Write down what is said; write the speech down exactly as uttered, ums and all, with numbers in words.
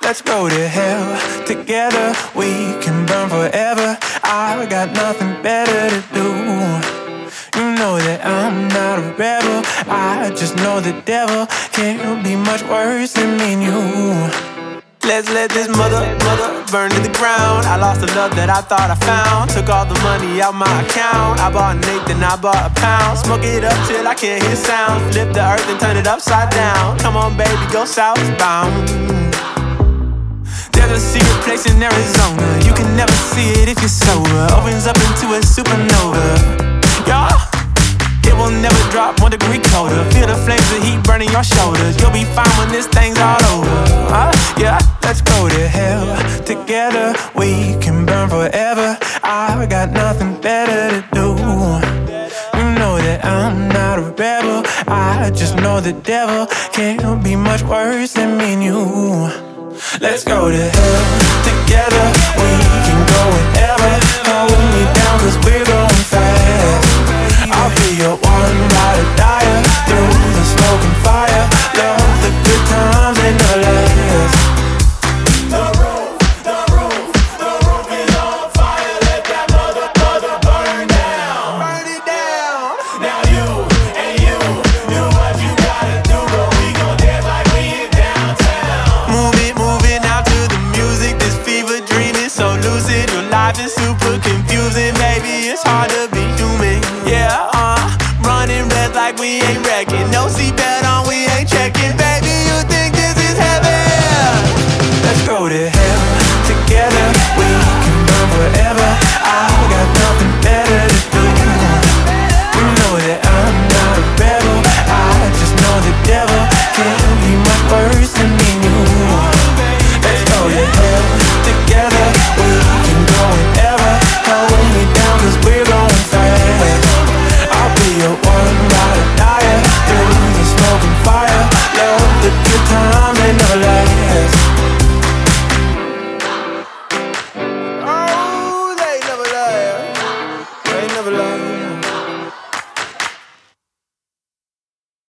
let's go to hell. Together we can burn forever. I got nothing better to do. You know that I'm not a rebel. I just know the devil can't be much worse than me and you. Let's let this mother, mother burn to the ground. I lost the love that I thought I found. Took all the money out my account. I bought an eighth and I bought a pound. Smoke it up till I can't hear sound. Flip the earth and turn it upside down. Come on baby, go southbound. There's a secret place in Arizona. You can never see it if you're sober. Opens up into a supernova. Yeah, it will never drop one degree colder. Feel the flames of heat burning your shoulders. You'll be fine when this thing's all over. uh, Yeah, let's go to hell. Together we can burn forever. I got nothing better to do. You know that I'm not a rebel. I just know the devil can't be much worse than me and you. Let's go to hell. Together we can go whenever. Hold me down cause we're going fast. I'll be your one ride or die through the smoke and fire. Love the good times and the last. The roof, the roof, the roof is on fire. Let that mother, mother burn down. Burn it down. Now you and you do what you gotta do, but we gon' dance like we in downtown. Move it, move it now to the music. This fever dream is so lucid. Your life is super confusing, baby. It's hard to be human. Yeah, uh, running red like we ain't wrecked.